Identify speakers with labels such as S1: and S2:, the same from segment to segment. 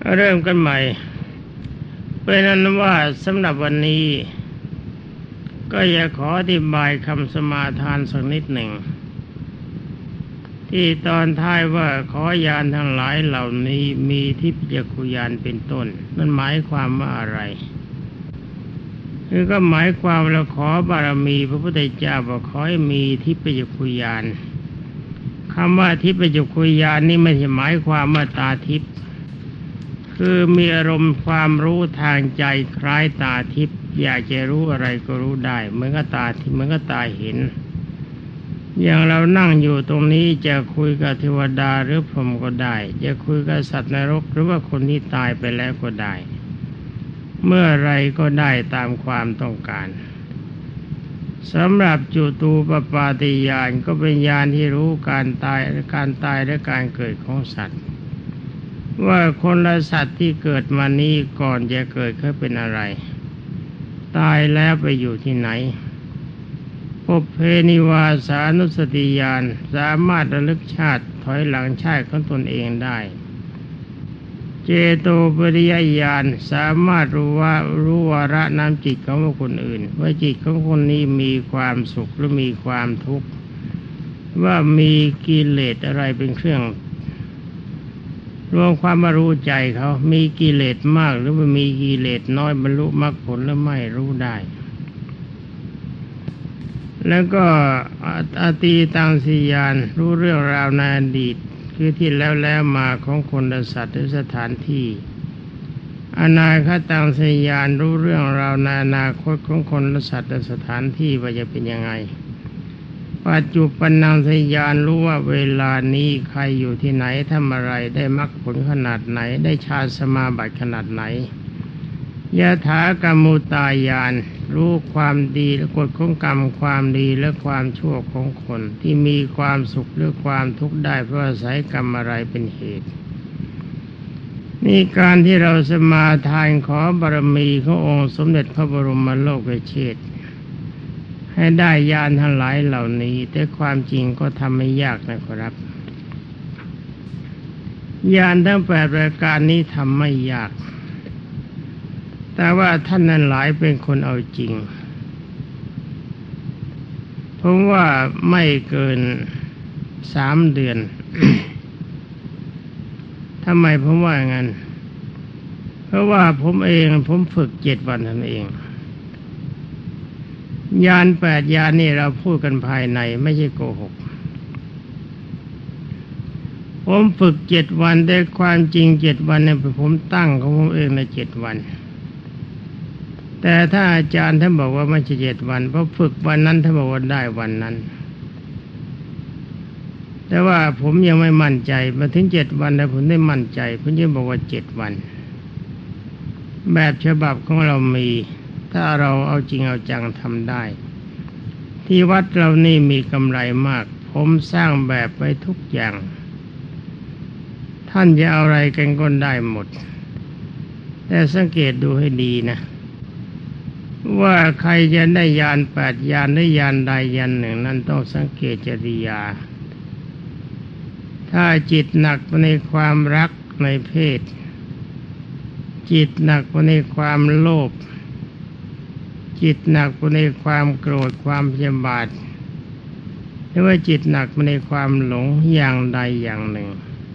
S1: เริ่มกันใหม่เป็นนั้นว่าสำหรับวันนี้ก็อยากขออธิบายคำสมาทานสักนิดหนึ่งที่ตอนท้ายว่าขอยานทั้งหลายเหล่านี้มีทิพยคุยานเป็นต้นนั่นหมายความว่าอะไรคือก็หมายความเราขอบารมีพระพุทธเจ้าบอกขอให้มีทิพยคุยานคำว่าทิพยคุยานนี่ไม่ใช่หมายความว่าตาทิพย์คือมีอารมณ์ความรู้ทางใจคล้ายตาทิพย์อยากจะรู้อะไรก็รู้ได้เหมือนกับตาทิพย์เหมือนกับตาเห็นอย่างเรานั่งอยู่ตรงนี้จะคุยกับเทวดาหรือพรหมก็ได้จะคุยกับสัตว์นรกหรือว่าคนที่ตายไปแล้วก็ได้เมื่อไรก็ได้ตามความต้องการสำหรับจุตูปปาติญาณก็เป็นญาณที่รู้การตายและการเกิดของสัตว์ว่าคนและสัตว์ที่เกิดมานี้ก่อนจะเกิดเขาเป็นอะไรตายแล้วไปอยู่ที่ไหนปุพเพนิวาสานุสติญาณสามารถระลึกชาติถอยหลังชาติของตนเองได้เจโตปริยญาณสามารถรู้วาระน้ำจิตของคนอื่นว่าจิตของคนนี้มีความสุขหรือมีความทุกข์ว่ามีกิเลสอะไรเป็นเครื่องรวมความมารู้ใจเขามีกิเลสมากหรือว่ามีกิเลสน้อยบรรลุมรรคผลหรือไม่รู้ได้แล้วก็อตีตังสีญาณรู้เรื่องราวในอดีตคือที่แล้วมาของคนและสัตว์หรือสถานที่อนาคตังสีญาณรู้เรื่องราวในอนาคตของคนและสัตว์และสถานที่ว่าจะเป็นยังไงปัจจุบันนังสีญาณรู้ว่าเวลานี้ใครอยู่ที่ไหนทำอะไรได้มรรคผลขนาดไหนได้ฌานสมาบัติขนาดไหนยะถากรรมุตายานรู้ความดีและกฎของกรรมความดีและความชั่วของคนที่มีความสุขหรือความทุกข์ได้เพราะอาศัยกรรมอะไรเป็นเหตุนี่การที่เราสมาทานขอบารมีขององค์สมเด็จพระบรมโลกเชษฐ์ให้ได้ญาณทั้งหลายเหล่านี้แต่ความจริงก็ทำไม่ยากนะครับญาณทั้ง8ประการนี้ทำไม่ยากแต่ว่าท่านนั้นหลายเป็นคนเอาจริงผมว่าไม่เกิน3 เดือน ทำไมผมว่าอย่างนั้นเพราะว่าผมฝึก7 วันทำเองญาณ8ญาณนี่เราพูดกันภายในไม่ใช่โกหกผมฝึก7 วันแต่ความจริง7 วันเนี่ยผมตั้งของผมเองใน7 วันแต่ถ้าอาจารย์ท่านบอกว่าไม่ใช่7 วันเพราะฝึกวันนั้นท่านบอกว่าได้วันนั้นแต่ว่าผมยังไม่มั่นใจมาถึง7 วันแล้วผมได้มั่นใจผมจะบอกว่า7 วันแบบฉบับของเรามีถ้าเราเอาจริงเอาจังทำได้ที่วัดเรานี่มีกำไรมากผมสร้างแบบไว้ทุกอย่างท่านจะเอาอะไรกันก็ได้หมดแต่สังเกตดูให้ดีนะว่าใครจะได้ญาณ8 ญาณหรือญาณใดญาณหนึ่งนั้นต้องสังเกตจริยาถ้าจิตหนักไปในความรักในเพศจิตหนักไปในความโลภจิตหนักไปในความโกรธความพยาบาทหรือว่าจิตหนักไปในความหลงอย่างใดอย่างหนึ่ง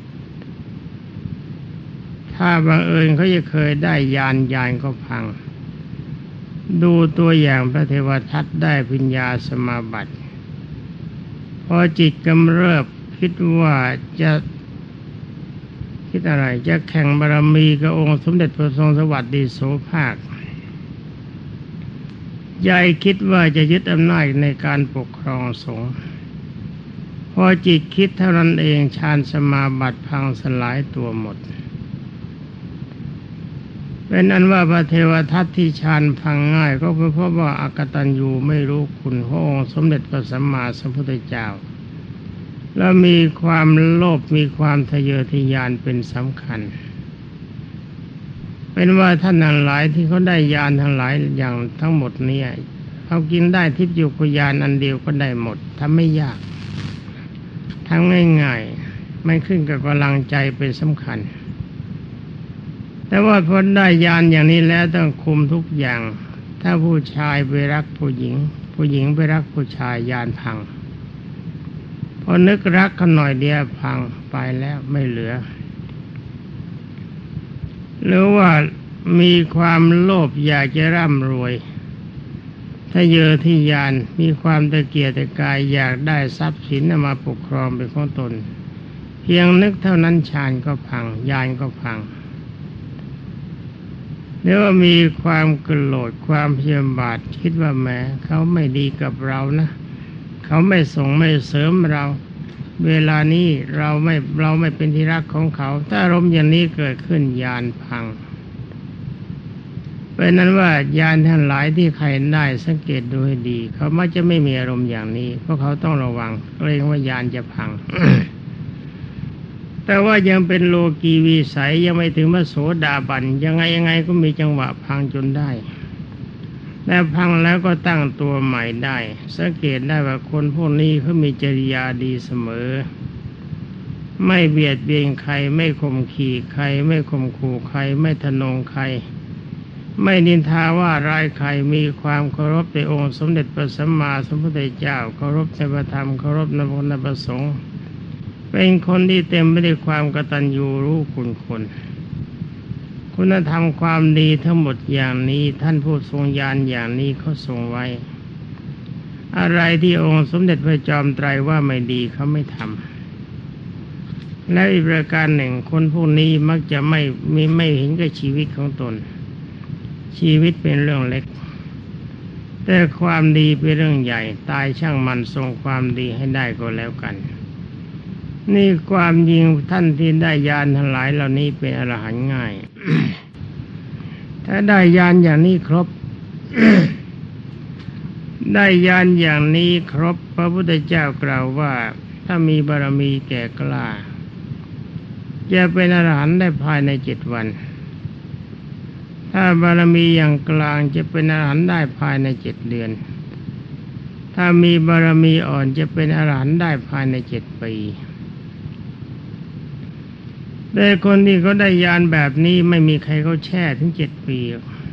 S1: ถ้าบังเอิญเขาจะเคยได้ญาณก็พังดูตัวอย่างพระเทวทัตได้ปัญญาสมาบัติพอจิตกำเริบคิดว่าจะคิดอะไรจะแข่งบารมีกับองค์สมเด็จพระทรงสวัสดิโสภาคใจคิดว่าจะยึดอำนาจในการปกครองสงฆ์พอจิตคิดเท่านั้นเองฌานสมาบัติพังสลายตัวหมดเป็นอันว่าพระเทวทัตที่ฌานพังง่ายก็เพราะว่าอกตัญญูไม่รู้คุณขององค์สมเด็จพระสัมมาสัมพุทธเจ้าและมีความโลภมีความทะเยอทะยานเป็นสำคัญเป็นว่าท่านทั้งหลายที่เขาได้ญาณทั้งหลายอย่างทั้งหมดนี้เขากินได้ทิพยุคญาณอันเดียวก็ได้หมดทำไม่ยากทำง่ายๆไม่ขึ้นกับกำลังใจเป็นสำคัญแต่ว่าพอได้ญาณอย่างนี้แล้วต้องคุมทุกอย่าง ถ้าผู้ชายไปรักผู้หญิงผู้หญิงไปรักผู้ชายญาณพังพอนึกรักกันหน่อยเดียวพังไปแล้วไม่เหลือหรือว่ามีความโลภอยากจะร่ำรวยถ้าเยอที่ญาณมีความตะเกียกตะกายอยากได้ทรัพย์สินมาปกครองเป็นของตนเพียงนึกเท่านั้นฌานก็พังญาณก็พังหรือว่ามีความโกรธความพยาบาทคิดว่าแหมเขาไม่ดีกับเรานะเขาไม่ส่งไม่เสริมเราเวลานี้เราไม่เป็นที่รักของเขาถ้าอารมณ์อย่างนี้เกิดขึ้นญาณพังเป็นนั้นว่าญาณทั้งหลายที่ใครได้สังเกตดูให้ดีเขามักจะไม่มีอารมณ์อย่างนี้เพราะเขาต้องระวังเกรงว่าญาณจะพัง แต่ว่ายังเป็นโลกีวิสัยยังไม่ถึงพระโสดาบันยังไงก็มีจังหวะพังจนได้และพังแล้วก็ตั้งตัวใหม่ได้สังเกตได้ว่าคนพวกนี้เขามีจริยาดีเสมอไม่เบียดเบียนใครไม่ข่มขีใครไม่ข่มขู่ใครไม่ทะนงใครไม่นินทาว่าร้ายใครมีความเคารพในองค์สมเด็จพระสัมมาสัมพุทธเจ้าเคารพในพระธรรมเคารพในพระพุทธประสงค์เป็นคนที่เต็มไปด้วยความกตัญญูรู้คุณคนคุณธรรมความดีทั้งหมดอย่างนี้ท่านผู้ทรงญาณอย่างนี้เขาทรงไว้อะไรที่องค์สมเด็จพระจอมไตรว่าไม่ดีเขาไม่ทำและอีกประการหนึ่งคนพวกนี้มักจะไม่เห็นกับชีวิตของตนชีวิตเป็นเรื่องเล็กแต่ความดีเป็นเรื่องใหญ่ตายช่างมันทรงความดีให้ได้ก็แล้วกันนี่ความจริงท่านที่ได้ญาณทั้งหลายเหล่านี้เป็นอรหันต์ง่าย ถ้าได้ญาณอย่างนี้ครบ ได้ญาณอย่างนี้ครบพระพุทธเจ้ากล่าวว่าถ้ามีบารมีแก่กล้าจะเป็นอรหันต์ได้ภายใน7 วันถ้าบารมีอย่างกลางจะเป็นอรหันต์ได้ภายใน7 เดือนถ้ามีบารมีอ่อนจะเป็นอรหันต์ได้ภายใน7 ปีแต่คนที่เขาได้ญาณแบบนี้ไม่มีใครเขาแช่ถึง7 ปี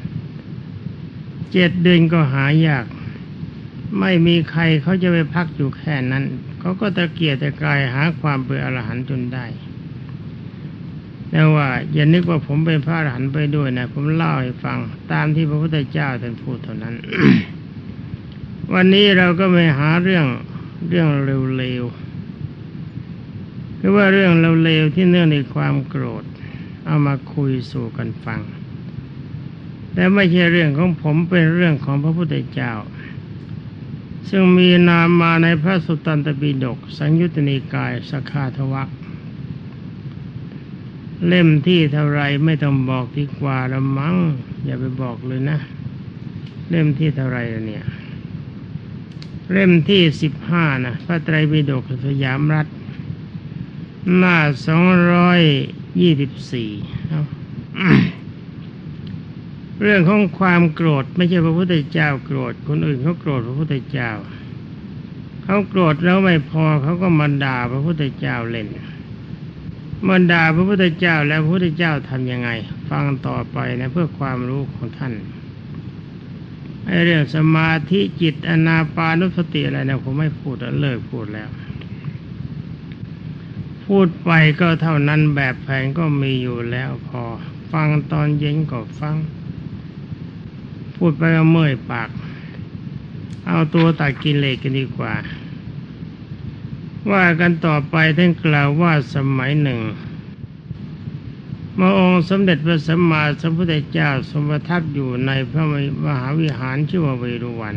S1: 7 เดือนก็หายากไม่มีใครเขาจะไปพักอยู่แค่นั้นเขาก็ตะเกียกตะกายหาความเป็นอรหันต์จนได้แต่ว่าอย่านึกว่าผมเป็นพระอรหันต์ไปด้วยนะผมเล่าให้ฟังตามที่พระพุทธเจ้าท่านพูดเท่านั้น วันนี้เราก็ไปหาเรื่องเร็วๆคือว่าเรื่องเร็วๆที่เนื่องในความโกรธเอามาคุยสู่กันฟังแต่ไม่ใช่เรื่องของผมเป็นเรื่องของพระพุทธเจ้าซึ่งมีนามมาในพระสุตตันตปิฎกสังยุตตนิกายสคาทวรรคเล่มที่เท่าไรไม่ต้องบอกดีกว่าละมั้งอย่าไปบอกเลยนะเล่มที่เท่าไรเนี่ยเล่มที่15นะพระไตรปิฎกสยามรัฐหน้า224เอา เรื่องของความโกรธไม่ใช่พระพุทธเจ้าโกรธคนอื่นเขาโกรธพระพุทธเจ้าเขาโกรธแล้วไม่พอเขาก็มาด่าพระพุทธเจ้าเล่นมาด่าพระพุทธเจ้าแล้วพระพุทธเจ้าทำยังไงฟังต่อไปนะเพื่อความรู้ของท่านไอ้เรื่องสมาธิจิตอานาปานุสติอะไรนะผมไม่พูดแล้วเลิกพูดแล้วพูดไปก็เท่านั้นแบบแผนก็มีอยู่แล้วพอฟังตอนเย็นก็ฟังพูดไปก็เมื่อยปากเอาตัวตัดกิเลสกันดีกว่าว่ากันต่อไปท่านกล่าวว่าสมัยหนึ่งพระองค์สมเด็จพระสัมมาสัมพุทธเจ้าทรงประทับอยู่ในพระมหาวิหารชื่อว่าเวรุวัน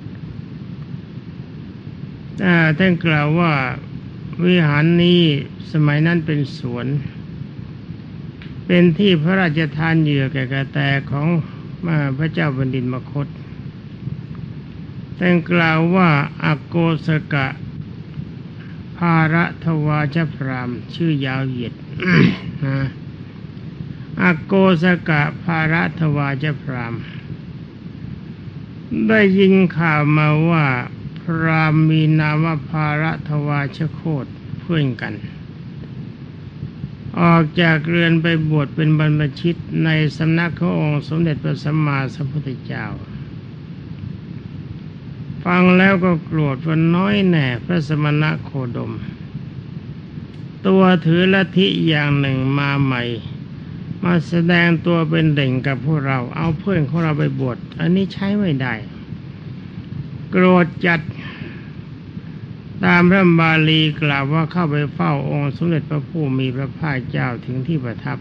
S1: ท่านกล่าวว่าวิหารนี้สมัยนั้นเป็นสวนเป็นที่พระราชทานเหยื่อแก่กระแตของพระเจ้าแผ่นดินมคธท่านกล่าวว่าอโกสกะภารทวาชพรามชื่อยาวเหยียด อโกสกะภารทวาชพรามได้ยินข่าวมาว่าพรามมีนามว่าภารทวาชโคตเพื่อนกันออกจากเรือนไปบวชเป็นบรรพชิตในสำนักขององค์สมเด็จพระสัมมาสัมพุทธเจ้าฟังแล้วก็โกรธว่าน้อยแน่พระสมณโคดมตัวถือลัทธิอย่างหนึ่งมาใหม่มาแสดงตัวเป็นเด่งกับพวกเราเอาเพื่อนของเราไปบวชอันนี้ใช้ไม่ได้โกรธจัดตามพระบาลีกล่าวว่าเข้าไปเฝ้าองค์สมเด็จพระผู้มีพระภาคเจ้าถึงที่ประทับ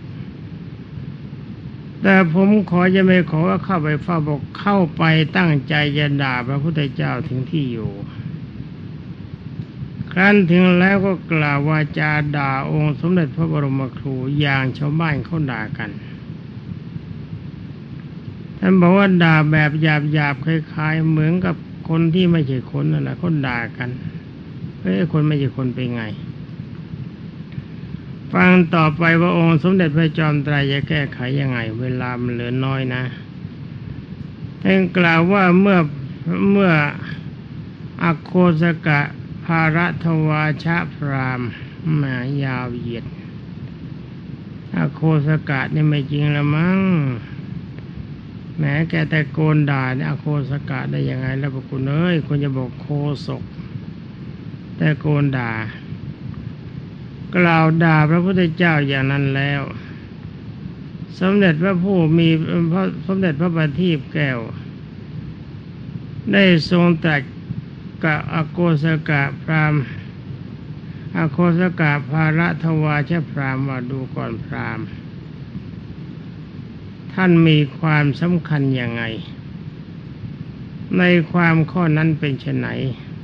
S1: แต่ผมขอจะไม่ขอว่าเข้าไปเฝ้าบอกเข้าไปตั้งใจจะด่าพระพุทธเจ้าถึงที่อยู่ครั้นถึงแล้วก็กล่าววาจาด่าองค์สมเด็จพระบรมครูอย่างชาวบ้านเขาด่ากันท่านบอกว่าด่าแบบหยาบๆคล้ายๆเหมือนกับคนที่ไม่ใช่คนนั่นแหละคนด่ากันคนไม่ใช่คนเป็นไงฟังต่อไปว่าองค์สมเด็จพระจอมไตรจะแก้ไขยังไงเวลามันเหลือน้อยนะท่านกล่าวว่าเมื่ออโคสกะภารัทวาชะพรามมายาวเหยียดอโคสกะนี่ไม่จริงละมั้งแหมแกแต่โกนด่าเนี่ยอโคสกะได้ยังไงแล้วพวกคุณคุณจะบอกโคศกแต่โกนด่ากล่าวด่าพระพุทธเจ้าอย่างนั้นแล้วสมเด็จพระผู้มีสมเด็จพระบัณฑิตแก้วได้ทรงตรัสกับอโคสกะพราหมณ์อโคสกะภารัทวาชพราหมณ์ว่าดูก่อนพราหมณ์ท่านมีความสำคัญอย่างไงในความข้อนั้นเป็นไฉน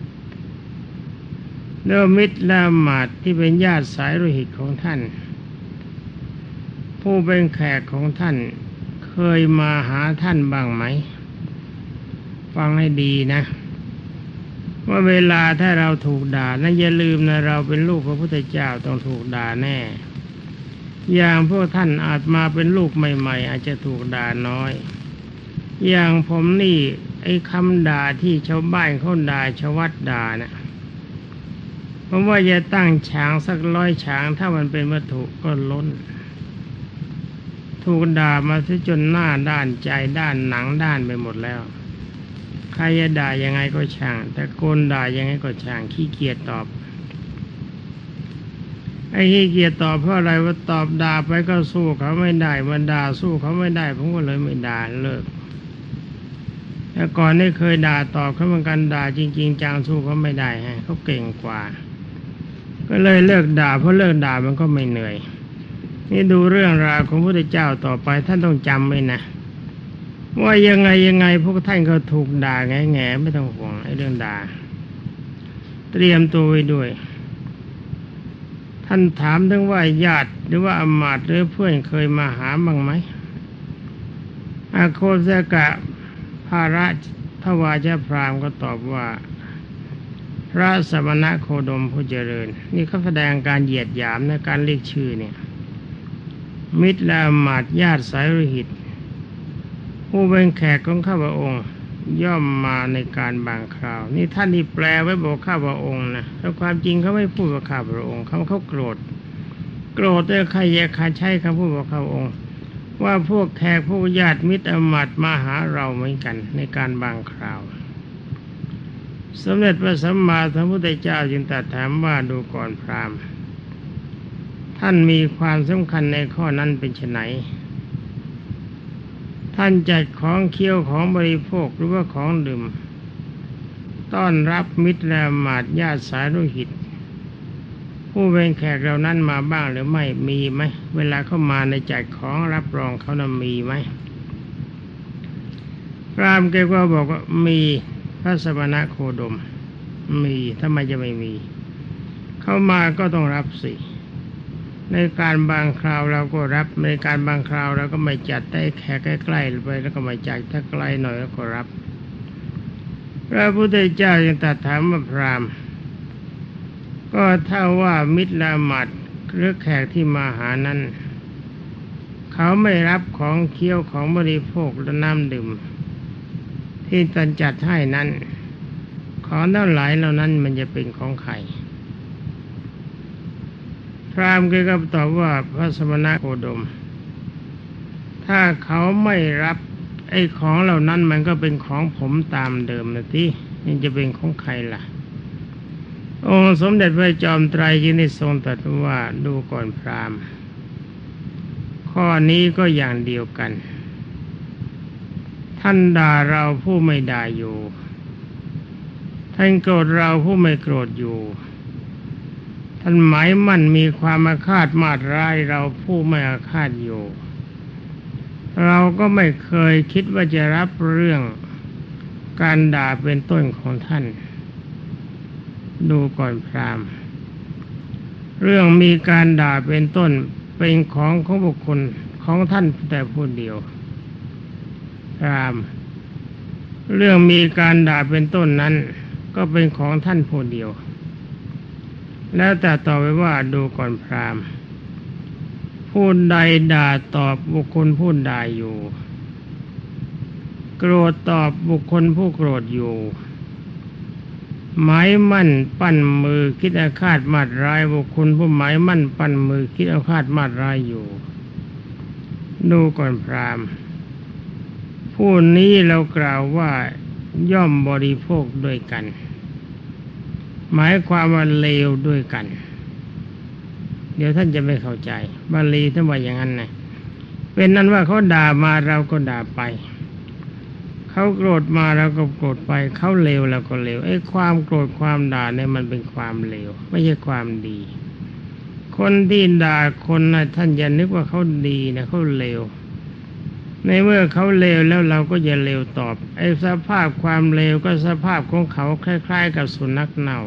S1: เนื้อมิตรและมาดที่เป็นญาติสายโลหิตของท่านผู้เป็นแขกของท่านเคยมาหาท่านบ้างไหมฟังให้ดีนะว่าเวลาถ้าเราถูกด่านะอย่าลืมนะเราเป็นลูกพระพุทธเจ้าต้องถูกด่าแน่อย่างพวกท่านอาจมาเป็นลูกใหม่ๆอาจจะถูกด่าน้อยอย่างผมนี่ไอ้คำด่าที่ชาวบ้านเขาด่าชาววัดด่านะผมว่าจะตั้งฉางสัก100 ฉางถ้ามันเป็นวัตถุก็ล้นถูกด่ามาซะจนหน้าด้านใจด้านหนังด้านไปหมดแล้วใครจะด่ายังไงก็ช่างแต่โกนด่ายังไงก็ช่างขี้เกียจตอบไอ้ขี้เกียจตอบเพราะอะไรว่าตอบด่าไปก็สู้เขาไม่ได้มันด่าสู้เขาไม่ได้ผมก็เลยไม่ด่าเลิกแต่ก่อนนี่เคยด่าตอบเขาเหมือนกันด่าจริงๆจังสู้เขาไม่ได้ฮะเขาเก่งกว่าก็เลยเลิกด่าเพราะเลิกด่ามันก็ไม่เหนื่อยนี่ดูเรื่องราวของพระพุทธเจ้าต่อไปท่านต้องจำไว้นะว่ายังไงพวกท่านก็ถูกด่าแง่ๆไม่ต้องห่วงไอ้เรื่องด่าเตรียมตัวไว้ด้วยท่านถามถึงว่าญาติหรือว่าอมาตย์หรือเพื่อนเคยมาหาบ้างไหมอโคสกะภารัทวาชพราหมณ์ก็ตอบว่าพระสมณโคดมผู้เจริญนี่เขาแสดงการเหยียดหยามในการเรียกชื่อเนี่ยมิตรและอมาตย์ญาติสายโลหิตผู้เป็นแขกของข้าพระองค์ย่อมมาในการบางคราวนี่ท่านที่แปลไว้บอกข้าพระองค์นะแต่ความจริงเขาไม่พูดว่าข้าพระองค์เขาโกรธแต่ใครใช้คำพูดว่าข้าพระองค์ว่าพวกแขกผู้ญาติมิตรอมาตย์มาหาเราเหมือนกันในการบางคราวสมเด็จพระสัมมาสัมพุทธเจ้าจึงตรัสถามว่าดูก่อนพราหมณ์ท่านมีความสำคัญในข้อนั้นเป็นไฉนท่านจัดของเคี้ยวของบริโภคหรือว่าของดื่มต้อนรับมิตรและอมาตย์ญาติสายโลหิตผู้เป็นแขกเหล่านั้นมาบ้างหรือไม่มีไหมเวลาเข้ามาในจัดของรับรองเขานะมีไหมพราหมณ์แกก็บอกว่ามีพระสมณโคดมมีทำไมจะไม่มีเข้ามาก็ต้องรับสิในการบางคราวเราก็รับในการบางคราวเราก็ไม่จัดได้แขกใกล้ๆไปแล้วก็ไม่จัดถ้าไกลหน่อยแล้วก็รับพระพุทธเจ้ายังตรัสถามว่าพราหมณ์ก็ถ้าว่ามิตรละหมาดหรือแขกที่มาหานั้นเขาไม่รับของเคี้ยวของบริโภคและน้ำดื่มที่ตนจัดให้นั้นของทั้งหลายเหล่านั้นมันจะเป็นของใครราหมณ์ก็ตอบว่าพระสมณโคดมถ้าเขาไม่รับไอ้ของเหล่านั้นมันก็เป็นของผมตามเดิมนะที่ยังจะเป็นของใครล่ะองค์สมเด็จพระจอมไตรจึงได้ทรงตรัสว่าดูก่อนพราหมณ์ข้อนี้ก็อย่างเดียวกันท่านด่าเราผู้ไม่ด่าอยู่ท่านโกรธเราผู้ไม่โกรธอยู่ท่านหมายมั่นมีความอาฆาตมาร้ายเราผู้ไม่อาฆาตอยู่เราก็ไม่เคยคิดว่าจะรับเรื่องการด่าเป็นต้นของท่านดูก่อนพราหมณ์เรื่องมีการด่าเป็นต้นเป็นของบุคคลของท่านแต่ผู้เดียวพราหมณ์เรื่องมีการด่าเป็นต้นนั้นก็เป็นของท่านผู้เดียวแล้วแต่ต่อไปว่าดูก่อนพราหมณ์ผู้ใดด่าตอบบุคคลผู้ด่าอยู่โกรธตอบบุคคลผู้โกรธอยู่หมายมั่นปั้นมือคิดอาฆาตมาร้ายบุคคลผู้หมายมั่นปั้นมือคิดอาฆาตมาร้ายอยู่ดูก่อนพราหมณ์ผู้นี้เรากล่าวว่าย่อมบริโภคด้วยกันหมายความว่าเลวด้วยกันเดี๋ยวท่านจะไม่เข้าใจบาลีท่านว่าอย่างนั้นนะเป็นนั้นว่าเขาด่ามาเราก็ด่าไปเขาโกรธมาเราก็โกรธไปเขาเลวเราก็เลวไอ้ความโกรธความด่าเนี่ยมันเป็นความเลวไม่ใช่ความดีคนที่ด่าคนนะท่านอย่านึกว่าเขาดีนะเขาเลวในเมื่อเขาเลวแล้วเราก็อย่าเลวตอบไอ้สภาพความเลวก็สภาพของเขาคล้ายๆกับสุนัขเน่า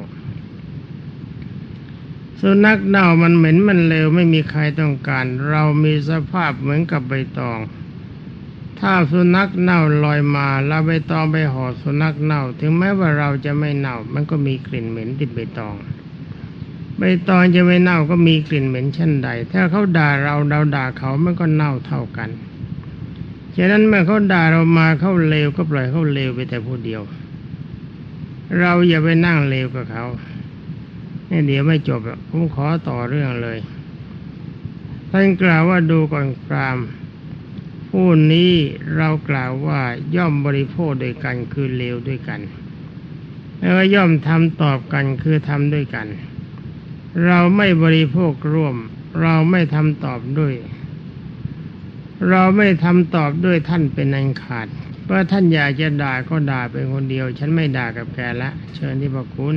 S1: สุนัขเน่ามันเหม็นมันเลวไม่มีใครต้องการเรามีสภาพเหมือนกับใบตองถ้าสุนัขเน่าลอยมาเราใบตองไปห่อสุนัขเน่าถึงแม้ว่าเราจะไม่เน่ามันก็มีกลิ่นเหม็นติดใบตองใบตองจะไม่เน่าก็มีกลิ่นเหม็นเช่นใดถ้าเขาด่าเราด่าเขามันก็เน่าเท่ากันฉะนั้นเมื่อเขาด่าเรามาเขาเลวก็ปล่อยเขาเลวไปแต่ผู้เดียวเราอย่าไปนั่งเลวกับเขาเนี่ยเดี๋ยวไม่จบผมขอต่อเรื่องเลยท่านกล่าวว่าดูก่อนพราหมณ์ผู้นี้เรากล่าวว่าย่อมบริโภคด้วยกันคือเลวด้วยกันแล้วก็ย่อมทำตอบกันคือทำด้วยกันเราไม่บริโภคร่วมเราไม่ทำตอบด้วยเราไม่ทำตอบด้วยท่านเป็นอันขาดเพราะท่านอยากจะด่าก็ด่าเป็นคนเดียวฉันไม่ด่ากับแกละเชิญที่พระคุณ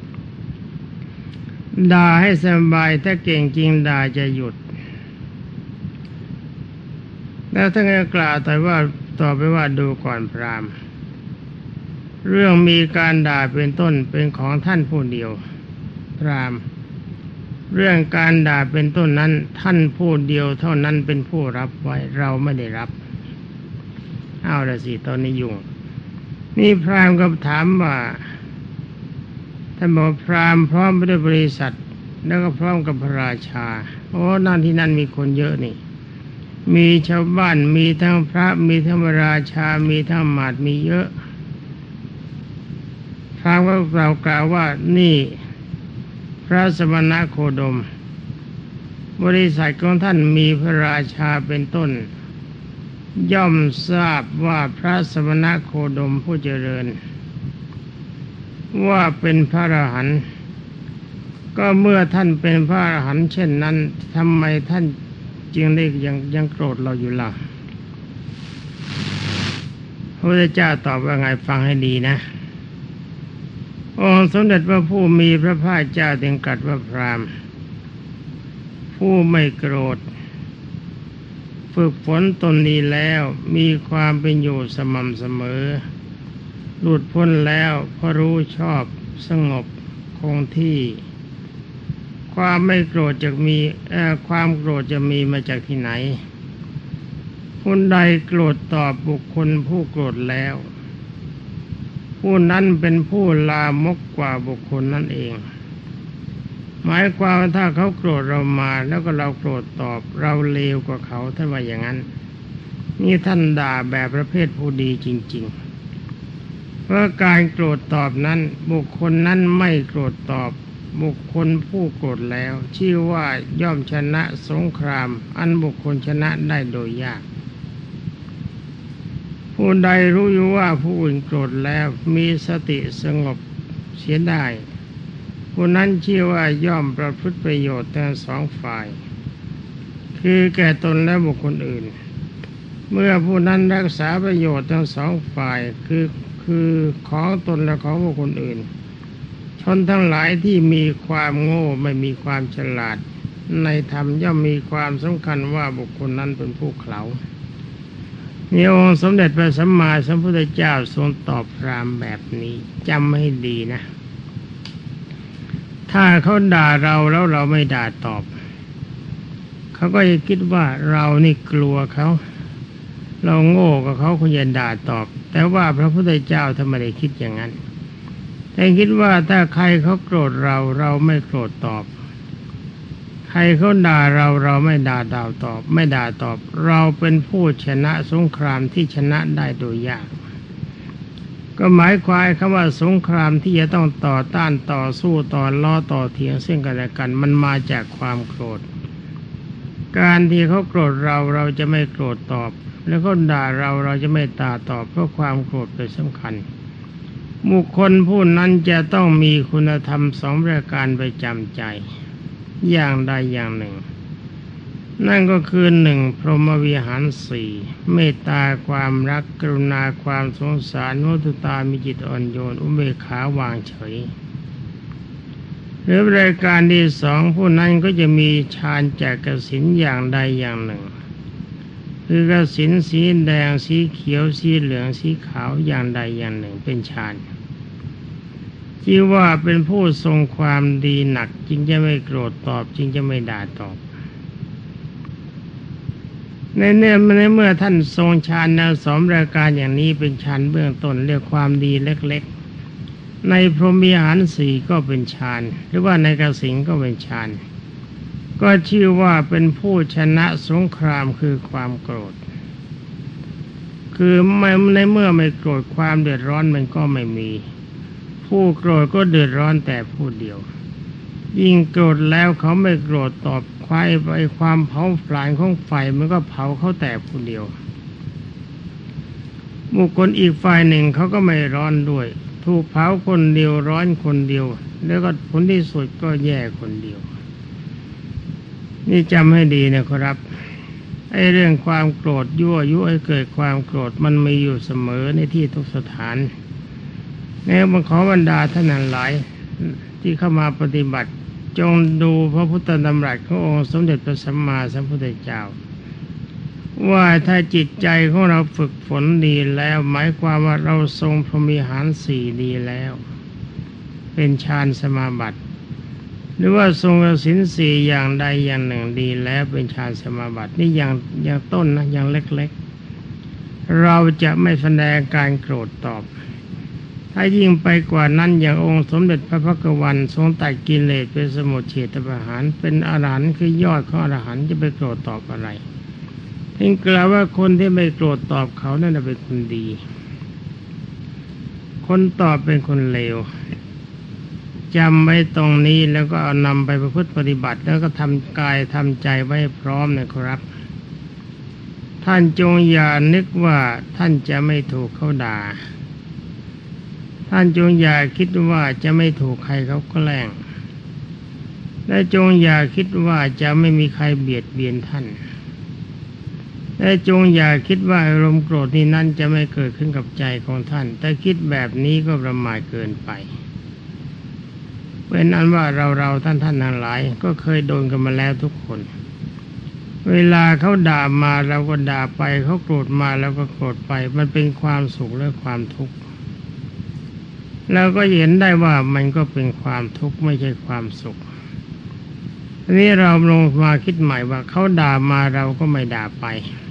S1: ด่าให้สบายถ้าเก่งจริงด่าจะหยุดแล้วท่านก็กล่าวต่อไปว่าดูก่อนพราหมณ์เรื่องมีการด่าเป็นต้นเป็นของท่านผู้เดียวพราหมณ์เรื่องการด่าเป็นต้นนั้นท่านผู้เดียวเท่านั้นเป็นผู้รับไว้เราไม่ได้รับเอาละสิตอนนี้ยุ่งนี่พราหมณ์ก็ถามว่าท่านบอกพราหมณ์พร้อมไปด้วยบริษัทแล้วก็พร้อมกับพระราชาโอ้นั่นที่นั่นมีคนเยอะนี่มีชาวบ้านมีทั้งพระมีทั้งพระราชามีทั้งหมาดมีเยอะพราหมณ์ก็กล่าวว่านี่พระสมณโคดมบริษัทของท่านมีพระราชาเป็นต้นย่อมทราบว่าพระสมณโคดมผู้เจริญว่าเป็นพระอรหันต์ก็เมื่อท่านเป็นพระอรหันต์เช่นนั้นทำไมท่านจึงได้ยังโกรธเราอยู่ล่ะพระพุทธเจ้าตอบว่าไงฟังให้ดีนะองค์สมเด็จพระผู้มีพระภาคเจ้าจึงตรัสว่าพราหมณ์ผู้ไม่โกรธฝึกฝนตนนี้แล้วมีความเป็นอยู่สม่ำเสมอหลุดพ้นแล้วเพราะรู้ชอบสงบคงที่ความไม่โกรธจะมีความโกรธจะมีมาจากที่ไหนคนใดโกรธตอบบุคคลผู้โกรธแล้วผู้นั้นเป็นผู้ลามกกว่าบุคคลนั่นเองหมายความว่าถ้าเขาโกรธเรามาแล้วก็เราโกรธตอบเราเลวกว่าเขาท่านว่าอย่างนั้นนี่ท่านด่าแบบประเภทผู้ดีจริงๆเพราะการโกรธตอบนั้นบุคคลนั้นไม่โกรธตอบบุคคลผู้โกรธแล้วชื่อว่าย่อมชนะสงครามอันบุคคลชนะได้โดยยากผู้ใดรู้อยู่ว่าผู้อื่นโกรธแล้วมีสติสงบเสียได้ผู้นั้นชื่อว่าย่อมประพฤติประโยชน์ทั้งสองฝ่ายคือแก่ตนและบุคคลอื่นเมื่อผู้นั้นรักษาประโยชน์ทั้งสองฝ่ายคือของตนและของบุคคลอื่นชนทั้งหลายที่มีความโง่ไม่มีความฉลาดในธรรมย่อมมีความสำคัญว่าบุคคลนั้นเป็นผู้เขลามีองค์สมเด็จพระสัมมาสัมพุทธเจ้าทรงตอบพราหมณ์แบบนี้จำให้ดีนะถ้าเขาด่าเราแล้วเราไม่ด่าตอบเขาก็จะคิดว่าเรานี่กลัวเขาเราโง่กับเขาคงจะด่าตอบแต่ว่าพระพุทธเจ้าทำไมได้คิดอย่างนั้นแต่คิดว่าถ้าใครเขาโกรธเราไม่โกรธตอบใครเขาด่าเราไม่ด่าตอบไม่ด่าตอบเราเป็นผู้ชนะสงครามที่ชนะได้โดยยากก็หมายความคำว่าสงครามที่จะต้องต่อต้านต่อสู้ต่อล้อต่อเถียงซึ่งกันและกันมันมาจากความโกรธการที่เขาโกรธเราจะไม่โกรธตอบแล้วก็ด่าเราจะไม่ด่าตอบเพราะความโกรธเป็นสำคัญบุคคลผู้นั้นจะต้องมีคุณธรรมสองประการประจำใจอย่างใดอย่างหนึ่งนั่นก็คือหนึ่งพรหมวิหารสี่เมตตาความรักกรุณาความสงสารมุทุตามีจิตอ่อนโยนอุเบกขาวางเฉยหรือรายการที่สองผู้นั้นก็จะมีฌานจากกสิณอย่างใดอย่างหนึ่งคือกสิณสีแดงสีเขียวสีเหลืองสีขาวอย่างใดอย่างหนึ่งเป็นฌานที่ว่าเป็นผู้ทรงความดีหนักจึงจะไม่โกรธตอบจึงจะไม่ด่าตอบในเมื่อท่านทรงฌานแนวสองรายการอย่างนี้เป็นฌานเบื้องต้นเรียกความดีเล็กๆในพรหมวิหารสี่ก็เป็นฌานหรือว่าในกสิณก็เป็นฌานก็ชื่อว่าเป็นผู้ชนะสงครามคือความโกรธคือในเมื่อไม่โกรธความเดือดร้อนมันก็ไม่มีผู้โกรธก็เดือดร้อนแต่ผู้เดียวยิ่งโกรธแล้วเขาไม่โกรธตอบควายไปความเผาผลาญของไฟมันก็เผาเขาแต่ผู้เดียวบุคคลอีกฝ่ายหนึ่งเขาก็ไม่ร้อนด้วยถูกเผาคนเดียวร้อนคนเดียวแล้วก็ผลที่สุดก็แย่คนเดียวนี่จำให้ดีนะครับไอ้เรื่องความโกรธยั่วยุให้เกิดความโกรธมันมีอยู่เสมอในที่ทุกสถานแม้ขอบรรดาท่านหลายที่เข้ามาปฏิบัติจงดูพระพุทธดำรัสขององค์สมเด็จพระสัมมาสัมพุทธเจ้าว่าถ้าจิตใจของเราฝึกฝนดีแล้วหมายความว่าเราทรงพรหมวิหารสี่ดีแล้วเป็นฌานสมาบัติหรือว่าทรงกสิณสี่อย่างใดอย่างหนึ่งดีแล้วเป็นฌานสมาบัตินี่อย่างต้นนะอย่างเล็กๆเราจะไม่แสดงการโกรธตอบถ้ายิ่งไปกว่านั้นอย่างองค์สมเด็จพระพักวันทรงตัดกิเลสเป็นสมุจเฉทประหารเป็นอรหันต์คือยอดของอรหันต์จะไปโกรธตอบอะไรถึงกล่าวว่าคนที่ไม่โกรธตอบเขานั่นเป็นคนดีคนตอบเป็นคนเลวจำไว้ตรงนี้แล้วก็เอานำไปประพฤติปฏิบัติแล้วก็ทำกายทำใจไว้พร้อมนะครับท่านจงอย่านึกว่าท่านจะไม่ถูกเขาด่าท่านจงอย่าคิดว่าจะไม่ถูกใครเขาแกล้งและจงอย่าคิดว่าจะไม่มีใครเบียดเบียนท่านและจงอย่าคิดว่าอารมณ์โกรธนี้นั้นจะไม่เกิดขึ้นกับใจของท่านแต่คิดแบบนี้ก็ประมาทเกินไปเป็นอันว่าเราท่านทั้งหลายก็เคยโดนกันมาแล้วทุกคนเวลาเขาด่ามาเราก็ด่าไปเขาโกรธมาเราก็โกรธไปมันเป็นความสุขและความทุกข์เราก็เห็นได้ว่ามันก็เป็นความทุกข์ไม่ใช่ความสุขทีนี้เราลงมาคิดใหม่ว่าเขาด่ามาเราก็ไม่ด่าไป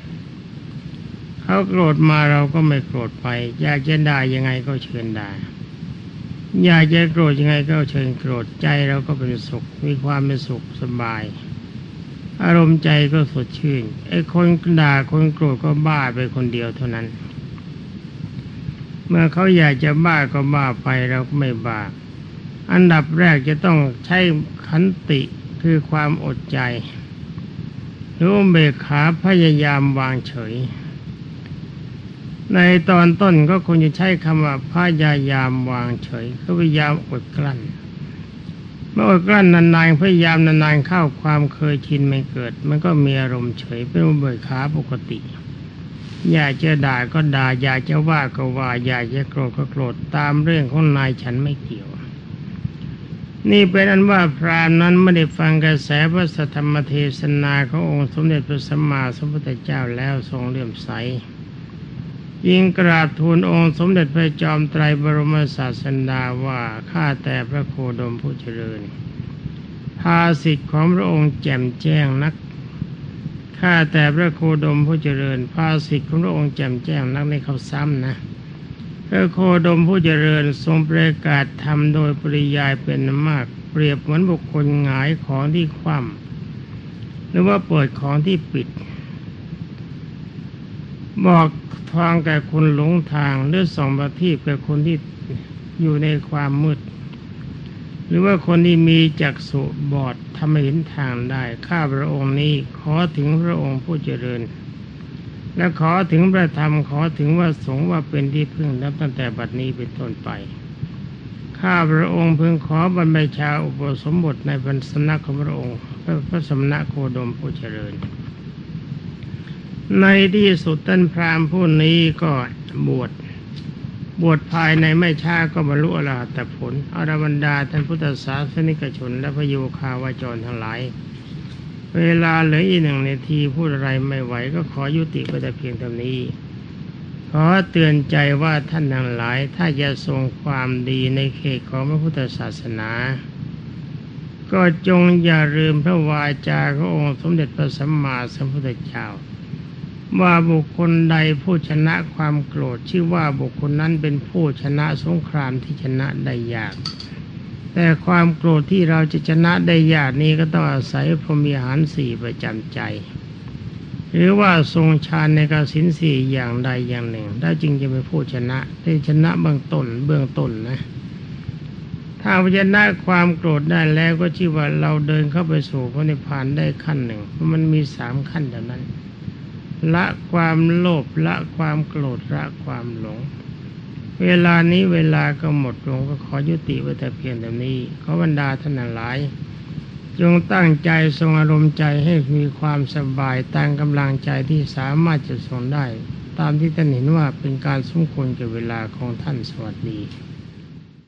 S1: เขาโกรธมาเราก็ไม่โกรธไปอยากจะด่ายังไงก็เชิญด่าอยากจะโกรธยังไงก็เชิญโกรธใจเราก็เป็นสุขมีความเป็นสุขสบายอารมณ์ใจก็สดชื่นไอ้คนด่าคนโกรธก็บ้าไปคนเดียวเท่านั้นเมื่อเขาอยากจะบ้าก็บ้าไปเราก็ไม่บ้าอันดับแรกจะต้องใช้ขันติคือความอดใจหรืออุเบกขาพยายามวางเฉยในตอนต้นก็ควรจะใช้คำว่าพยายามวางเฉยก็พยายามอดกลั้นเมื่ออดกลั้นนานๆพยายามนานๆเข้าความเคยชินไม่เกิดมันก็มีอารมณ์เฉยเป็นอุเบกขาปกติอยากจะด่าก็ด่าอยากจะว่าก็ว่าอยากจะโกรธก็โกรธตามเรื่องของนายฉันไม่เกี่ยวนี่เป็นอันว่าพราหมณ์นั้นไม่ได้ฟังกระแสพระสัทธรรมเทศนาขององค์สมเด็จพระสัมมาสัมพุทธเจ้าแล้วทรงเลื่อมใสยิ่งกราบทูลองค์สมเด็จพระจอมไตรบรมศาสดาว่าข้าแต่พระโคดมผู้เจริญภาสิทธิของพระองค์แจ่มแจ้งนักข้าแต่พระโคดมผู้เจริญภาสิทธิของพระองค์แจ่มแจ้งนักในเขาซ้ำนะพระโคดมผู้เจริญทรงประกาศธรรมโดยปริยายเป็นมากเปรียบเหมือนบุคคลหงายของที่คว่ำหรือว่าเปิดของที่ปิดบอกทางแก่คนหลงทางหรือส่องประทีปแก่คนที่อยู่ในความมืดหรือว่าคนที่มีจักษุบอดทำให้เห็นทางได้ข้าพระองค์นี้ขอถึงพระองค์ผู้เจริญและขอถึงพระธรรมขอถึงว่าสงฆ์ว่าเป็นที่พึ่งนับตั้งแต่บัดนี้เป็นต้นไปข้าพระองค์พึงขอบรรพชาอุปสมบทในสำนักของพระองค์พระสำนักโคดมผู้เจริญในที่สุดท่านพราหมณ์ผู้นี้ก็บวชภายในไม่ช้าก็บรรลุอรหัตผลอรบรรดาท่านพุทธศาสนิกชนและพระโยคาวาจรทั้งหลายเวลาเหลืออีก1 นาทีพูดอะไรไม่ไหวก็ขอยุติไปแต่เพียงเท่านี้ขอเตือนใจว่าท่านทั้งหลายถ้าจะทรงความดีในเขตของพระพุทธศาสนาก็จงอย่าลืมพระวาจาขององค์สมเด็จพระสัมมาสัมพุทธเจ้าว่าบุคคลใดผู้ชนะความโกรธชื่อว่าบุคคลนั้นเป็นผู้ชนะสงครามที่ชนะได้ยากแต่ความโกรธที่เราจะชนะได้ยากนี้ก็ต้องอาศัยพรหมิหาร 4ประจำใจหรือว่าทรงฌานในกสิณ 4อย่างใดอย่างหนึ่งได้จึงจะเป็นผู้ชนะได้ชนะเบื้องต้นนะถ้าชนะความโกรธได้แล้วก็ชื่อว่าเราเดินเข้าไปสู่พระนิพพานได้ขั้นหนึ่งมันมี3 ขั้นเท่านั้นละความโลภละความโกรธละความหลงเวลานี้เวลาก็หมดลงก็ขอยุติไว้แต่เพียงเท่านี้ขอบรรดาท่านทั้งหลายจงตั้งใจทรงอารมณ์ใจให้มีความสบายตามกำลังใจที่สามารถจะทรงได้ตามที่ท่านเห็นว่าเป็นการสมควรแก่เวลาของท่านสวัสดี